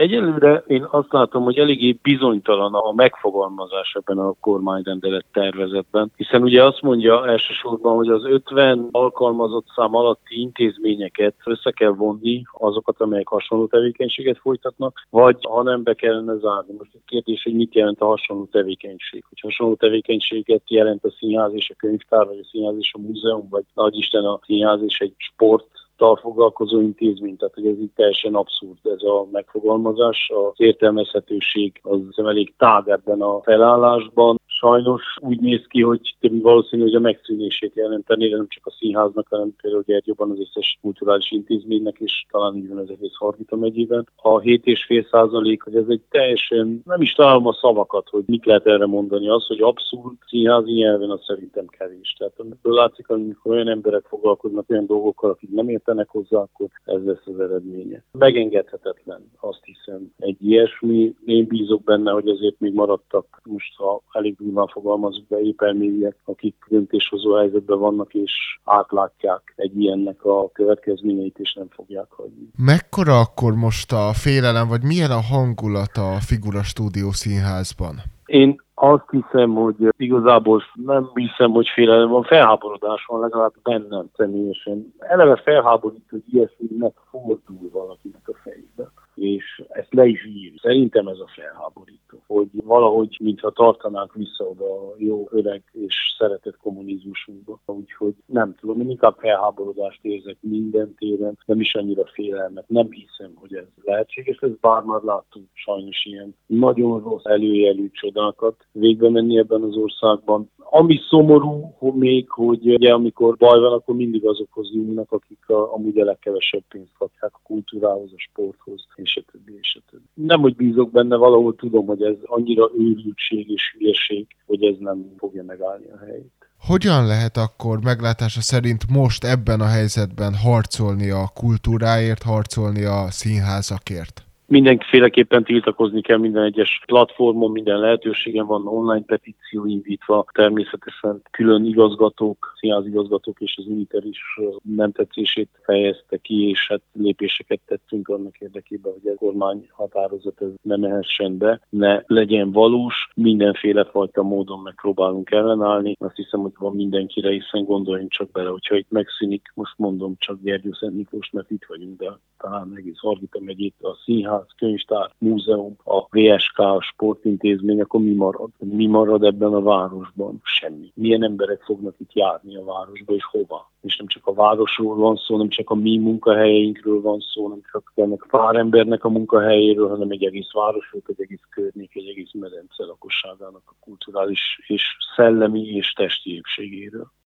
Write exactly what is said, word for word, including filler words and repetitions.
Egyelőre én azt látom, hogy eléggé bizonytalan a megfogalmazás ebben a kormányrendelet tervezetben, hiszen ugye azt mondja elsősorban, hogy az ötven alkalmazott szám alatti intézményeket össze kell vonni, azokat, amelyek hasonló tevékenységet folytatnak, vagy ha nem be kellene zárni. Most a kérdés, hogy mit jelent a hasonló tevékenység. Hogy hasonló tevékenységet jelent a színház és a könyvtár, vagy a színház és a múzeum, vagy nagy Isten a színház és egy sport foglalkozó intézmény, tehát hogy ez így teljesen abszurd ez a megfogalmazás. Az értelmezhetőség az elég tág ebben a felállásban. Sajnos úgy néz ki, hogy többi valószínű, hogy a megszűnését jelenteni, de nem csak a színháznak, hanem például Gyergyóban az összes kulturális intézménynek, és talán így van az egész Hargita megyében. A hét egész öt százalék, hogy ez egy teljesen, nem is találom a szavakat, hogy mit lehet erre mondani. Az, hogy abszurd színházi nyelven, az szerintem kevés. Tehát ebből látszik, amikor olyan emberek foglalkoznak olyan dolgokkal, akik nem értenek hozzá, akkor ez lesz az eredménye. Megengedhetetlen, azt hiszem, egy ilyesmi. Én bízok benne, hogy azért még maradtak, most ha elég durván fogalmazunk be, épermélyek, akik döntéshozó helyzetben vannak, és átlátják egy ilyennek a következményeit, és nem fogják hagyni. Mekkora akkor most a félelem, vagy milyen a hangulat a Figura Stúdió Színházban? Én azt hiszem, hogy igazából nem hiszem, hogy félelem van, felháborodás van legalább bennem személyesen. Eleve felháborít, hogy ilyesminek fordul valakinek a fejébe, és ezt le is ír. Szerintem ez a felháborító, hogy valahogy, mintha tartanánk vissza oda a jó öreg és szeretett kommunizmusunkba. Úgyhogy nem tudom, én inkább felháborodást érzek minden téren, nem is annyira félelmet. Nem hiszem, hogy ez lehetséges, ez bár már láttunk sajnos ilyen nagyon rossz előjelű csodákat végbe menni ebben az országban. Ami szomorú, hogy még, hogy ugye, amikor baj van, akkor mindig azokhoz nyúlnak, akik a, amúgy a legkevesebb pénzt kapják a kultúrához, a sporthoz, és a többi, és a többi. Nem, hogy bízok benne, valahol tudom, hogy ez annyira őrültség és hülyeség, hogy ez nem fogja megállni a helyét. Hogyan lehet akkor meglátása szerint most ebben a helyzetben harcolni a kultúráért, harcolni a színházakért? Mindenféleképpen tiltakozni kell minden egyes platformon, minden lehetőségen van online petíció indítva, természetesen külön igazgatók, színházigazgatók és az Uniter is nem tetszését fejezte ki, és hát lépéseket tettünk annak érdekében, hogy a kormány határozat ez ne mehessen be, ne legyen valós, mindenféle fajta módon megpróbálunk ellenállni. Azt hiszem, hogy van mindenkire, hiszen gondoljunk csak bele, hogyha itt megszűnik, most mondom csak Gyergyó Szent Miklós, mert itt vagyunk, de talán egész Hargita megyét, a színház, könyvtár, múzeum, a vé es ká, a sportintézmény, akkor mi marad? Mi marad ebben a városban? Semmi. Milyen emberek fognak itt járni a városba, és hova? És nem csak a városról van szó, nem csak a mi munkahelyeinkről van szó, nem csak ennek pár embernek a munkahelyéről, hanem egy egész városról, egy egész környék, egy egész medence lakosságának a kulturális és szellemi és testi épségéről.